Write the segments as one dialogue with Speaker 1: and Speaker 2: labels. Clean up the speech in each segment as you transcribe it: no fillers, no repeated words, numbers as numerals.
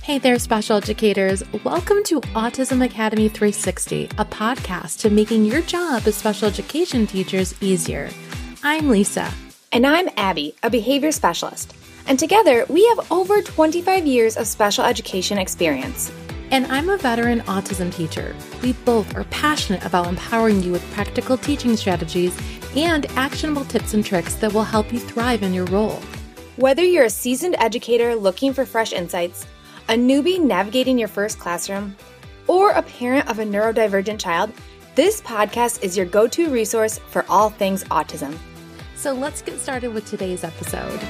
Speaker 1: Hey there, special educators. Welcome to Autism Academy 360, a podcast to making your job as special education teachers easier. I'm Lisa.
Speaker 2: And I'm Abby, a behavior specialist. And together, we have over 25 years of special education experience.
Speaker 1: And I'm a veteran autism teacher. We both are passionate about empowering you with practical teaching strategies and actionable tips and tricks that will help you thrive in your role.
Speaker 2: Whether you're a seasoned educator looking for fresh insights, a newbie navigating your first classroom, or a parent of a neurodivergent child, this podcast is your go-to resource for all things autism.
Speaker 1: So let's get started with today's episode.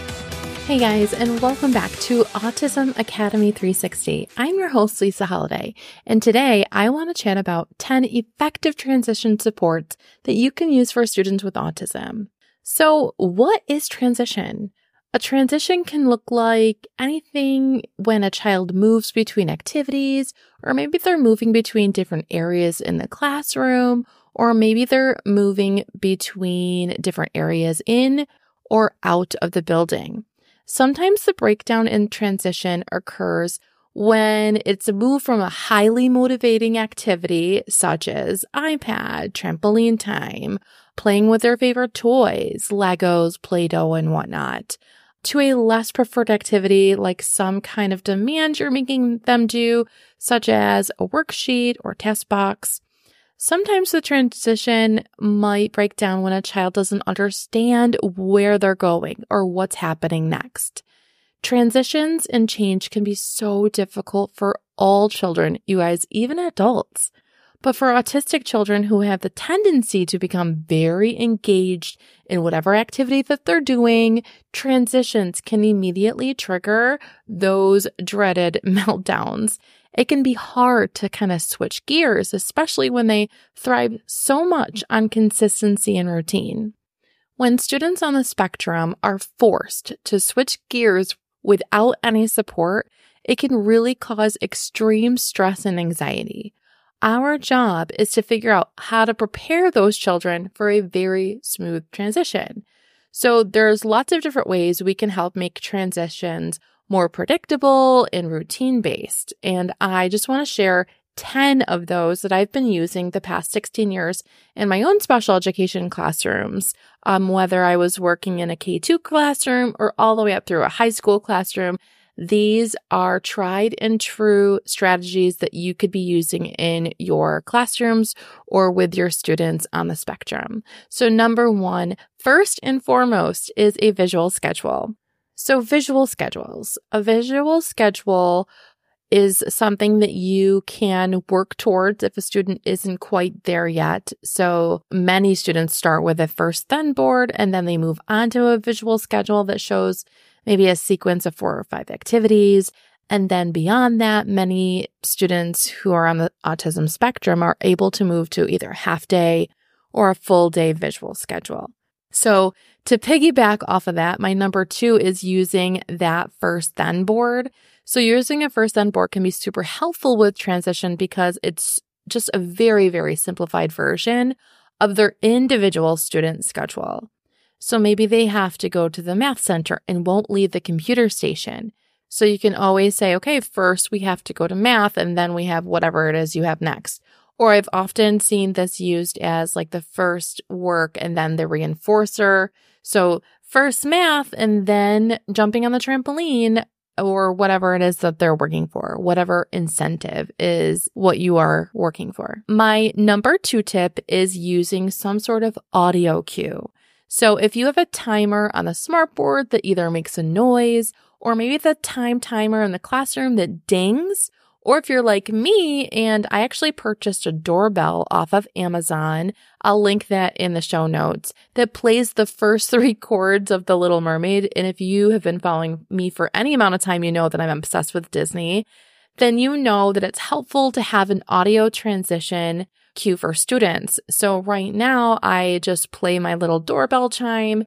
Speaker 1: Hey guys, and welcome back to Autism Academy 360. I'm your host, Lisa Holiday, and today I want to chat about 10 effective transition supports that you can use for students with autism. So what is transition? A transition can look like anything when a child moves between activities, or maybe they're moving between different areas in the classroom, or maybe they're moving between different areas in or out of the building. Sometimes the breakdown in transition occurs when it's a move from a highly motivating activity, such as iPad, trampoline time, playing with their favorite toys, Legos, Play-Doh, and whatnot, to a less preferred activity like some kind of demand you're making them do, such as a worksheet or task box. Sometimes the transition might break down when a child doesn't understand where they're going or what's happening next. Transitions and change can be so difficult for all children, you guys, even adults. But for autistic children who have the tendency to become very engaged in whatever activity that they're doing, transitions can immediately trigger those dreaded meltdowns. It can be hard to kind of switch gears, especially when they thrive so much on consistency and routine. When students on the spectrum are forced to switch gears without any support, it can really cause extreme stress and anxiety. Our job is to figure out how to prepare those children for a very smooth transition. So there's lots of different ways we can help make transitions more predictable and routine-based. And I just want to share 10 of those that I've been using the past 16 years in my own special education classrooms, whether I was working in a K-2 classroom or all the way up through a high school classroom. These are tried and true strategies that you could be using in your classrooms or with your students on the spectrum. So number one, first and foremost, is a visual schedule. So visual schedules. A visual schedule is something that you can work towards if a student isn't quite there yet. So many students start with a first then board, and then they move on to a visual schedule that shows maybe a sequence of 4 or 5 activities. And then beyond that, many students who are on the autism spectrum are able to move to either half day or a full day visual schedule. So to piggyback off of that, my number 2 is using that first then board. So using a first then board can be super helpful with transition because it's just a very, very simplified version of their individual student schedule. So maybe they have to go to the math center and won't leave the computer station. So you can always say, okay, first we have to go to math and then we have whatever it is you have next. Or I've often seen this used as like the first work and then the reinforcer. So first math and then jumping on the trampoline or whatever it is that they're working for, whatever incentive is what you are working for. My number 2 tip is using some sort of audio cue. So if you have a timer on the smartboard that either makes a noise or maybe the time timer in the classroom that dings, or if you're like me and I actually purchased a doorbell off of Amazon, I'll link that in the show notes, that plays the first 3 chords of The Little Mermaid. And if you have been following me for any amount of time, you know that I'm obsessed with Disney. Then you know that it's helpful to have an audio transition cue for students. So right now, I just play my little doorbell chime,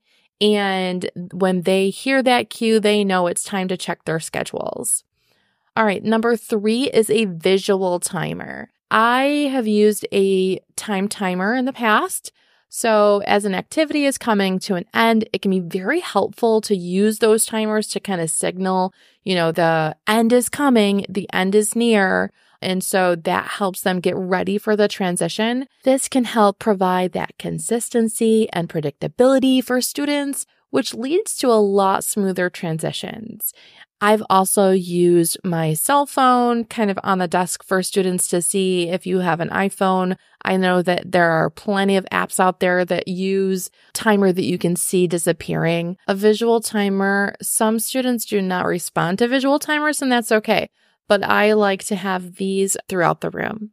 Speaker 1: and when they hear that cue, they know it's time to check their schedules. All right, number 3 is a visual timer. I have used a time timer in the past So as an activity is coming to an end, it can be very helpful to use those timers to kind of signal, the end is coming, the end is near. And so that helps them get ready for the transition. This can help provide that consistency and predictability for students, which leads to a lot smoother transitions. I've also used my cell phone kind of on the desk for students to see if you have an iPhone. I know that there are plenty of apps out there that use timer that you can see disappearing. A visual timer, some students do not respond to visual timers, and that's okay. But I like to have these throughout the room.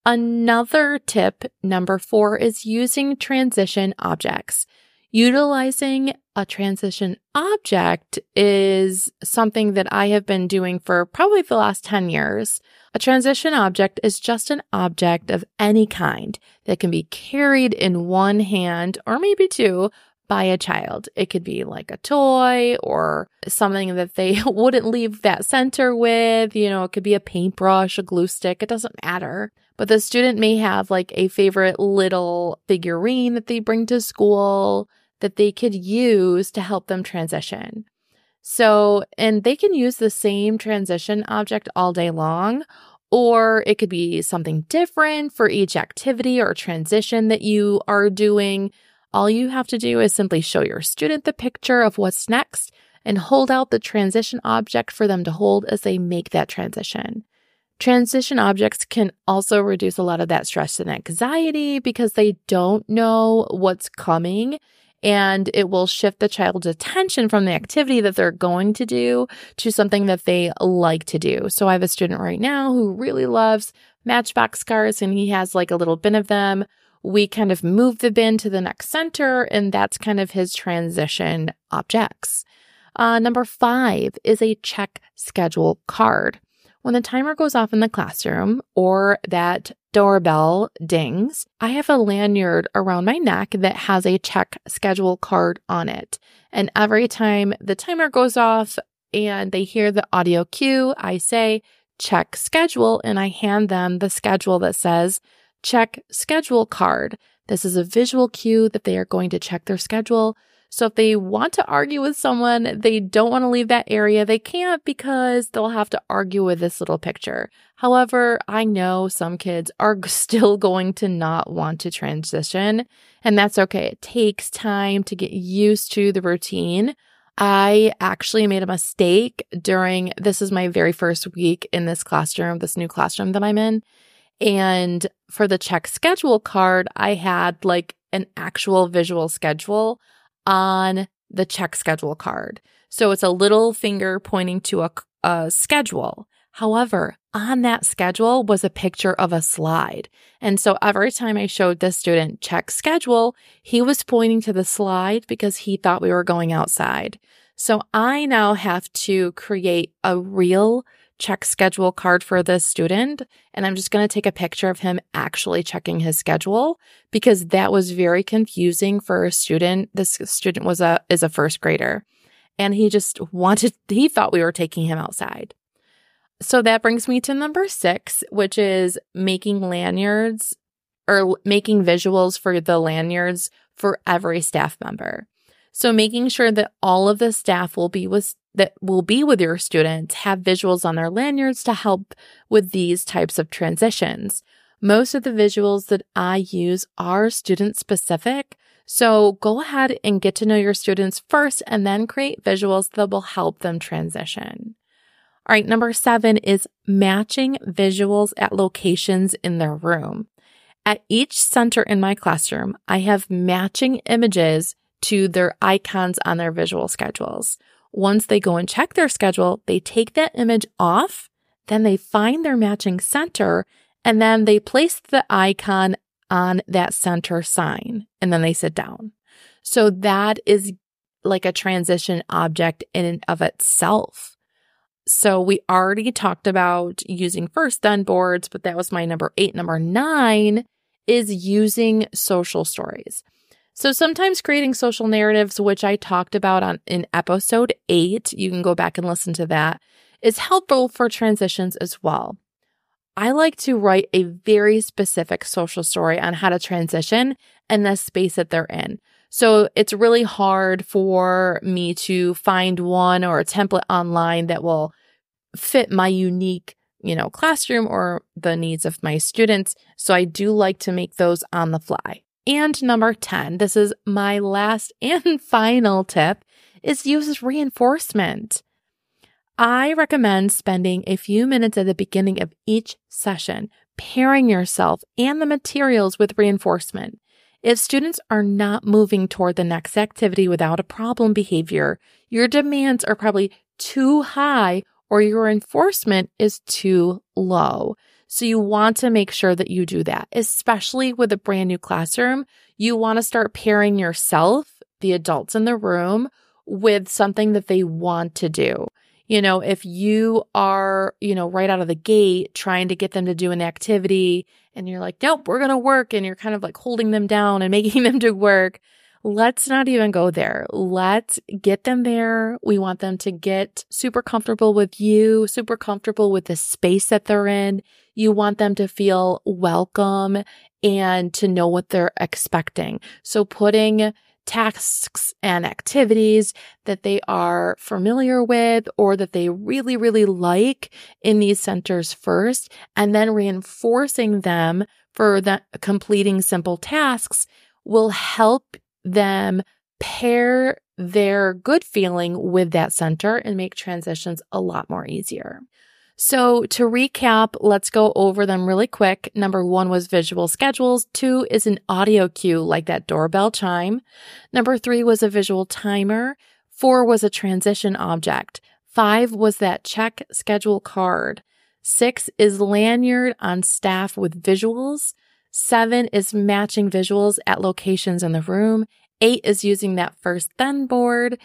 Speaker 1: Another tip, number 4, is using transition objects. Utilizing a transition object is something that I have been doing for probably the last 10 years. A transition object is just an object of any kind that can be carried in one hand or maybe two by a child. It could be like a toy or something that they wouldn't leave that center with. It could be a paintbrush, a glue stick. It doesn't matter. But the student may have like a favorite little figurine that they bring to school that they could use to help them transition. So, and they can use the same transition object all day long, or it could be something different for each activity or transition that you are doing. All you have to do is simply show your student the picture of what's next and hold out the transition object for them to hold as they make that transition. Transition objects can also reduce a lot of that stress and anxiety because they don't know what's coming, and it will shift the child's attention from the activity that they're going to do to something that they like to do. So I have a student right now who really loves Matchbox cars, and he has like a little bin of them. We kind of move the bin to the next center, and that's kind of his transition objects. Number 5 is a check schedule card. When the timer goes off in the classroom or that doorbell dings, I have a lanyard around my neck that has a check schedule card on it. And every time the timer goes off and they hear the audio cue, I say, check schedule, and I hand them the schedule that says, check schedule card. This is a visual cue that they are going to check their schedule. So if they want to argue with someone, they don't want to leave that area, they can't because they'll have to argue with this little picture. However, I know some kids are still going to not want to transition, and that's okay. It takes time to get used to the routine. I actually made a mistake this is my very first week in this classroom, this new classroom that I'm in. And for the check schedule card, I had like an actual visual schedule on the check schedule card. So it's a little finger pointing to a schedule. However, on that schedule was a picture of a slide. And so every time I showed this student check schedule, he was pointing to the slide because he thought we were going outside. So I now have to create a real check schedule card for this student, and I'm just going to take a picture of him actually checking his schedule because that was very confusing for a student. This student is a first grader, and he thought we were taking him outside. So that brings me to number 6, which is making lanyards or making visuals for the lanyards for every staff member. So making sure that all of the staff will be with your students have visuals on their lanyards to help with these types of transitions. Most of the visuals that I use are student specific. So go ahead and get to know your students first and then create visuals that will help them transition. All right, number 7 is matching visuals at locations in their room. At each center in my classroom, I have matching images to their icons on their visual schedules. Once they go and check their schedule, they take that image off, then they find their matching center, and then they place the icon on that center sign, and then they sit down. So that is like a transition object in and of itself. So we already talked about using first then boards, but that was my number 8. Number 9 is using social stories. So sometimes creating social narratives, which I talked about in episode 8, you can go back and listen to that, is helpful for transitions as well. I like to write a very specific social story on how to transition, and the space that they're in. So it's really hard for me to find one or a template online that will fit my unique, classroom or the needs of my students. So I do like to make those on the fly. And number 10, this is my last and final tip, is use reinforcement. I recommend spending a few minutes at the beginning of each session, pairing yourself and the materials with reinforcement. If students are not moving toward the next activity without a problem behavior, your demands are probably too high or your reinforcement is too low. So you want to make sure that you do that, especially with a brand new classroom. You want to start pairing yourself, the adults in the room, with something that they want to do. If you are, right out of the gate trying to get them to do an activity and you're like, nope, we're going to work, and you're kind of like holding them down and making them do work, let's not even go there. Let's get them there. We want them to get super comfortable with you, super comfortable with the space that they're in. You want them to feel welcome and to know what they're expecting. So putting tasks and activities that they are familiar with or that they really, really like in these centers first, and then reinforcing them for completing simple tasks will help them pair their good feeling with that center and make transitions a lot more easier. So to recap, let's go over them really quick. Number 1 was visual schedules. 2 is an audio cue like that doorbell chime. Number 3 was a visual timer. 4 was a transition object. 5 was that check schedule card. 6 is lanyard on staff with visuals. 7 is matching visuals at locations in the room. 8 is using that first then board.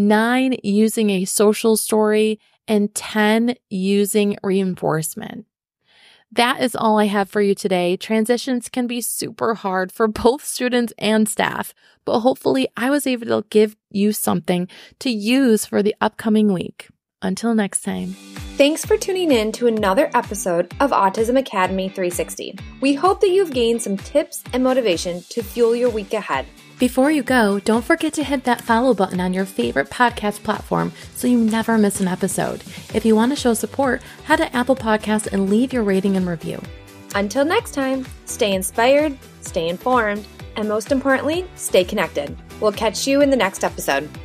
Speaker 1: 9, using a social story. And 10, using reinforcement. That is all I have for you today. Transitions can be super hard for both students and staff, but hopefully I was able to give you something to use for the upcoming week. Until next time.
Speaker 2: Thanks for tuning in to another episode of Autism Academy 360. We hope that you've gained some tips and motivation to fuel your week ahead.
Speaker 1: Before you go, don't forget to hit that follow button on your favorite podcast platform so you never miss an episode. If you want to show support, head to Apple Podcasts and leave your rating and review.
Speaker 2: Until next time, stay inspired, stay informed, and most importantly, stay connected. We'll catch you in the next episode.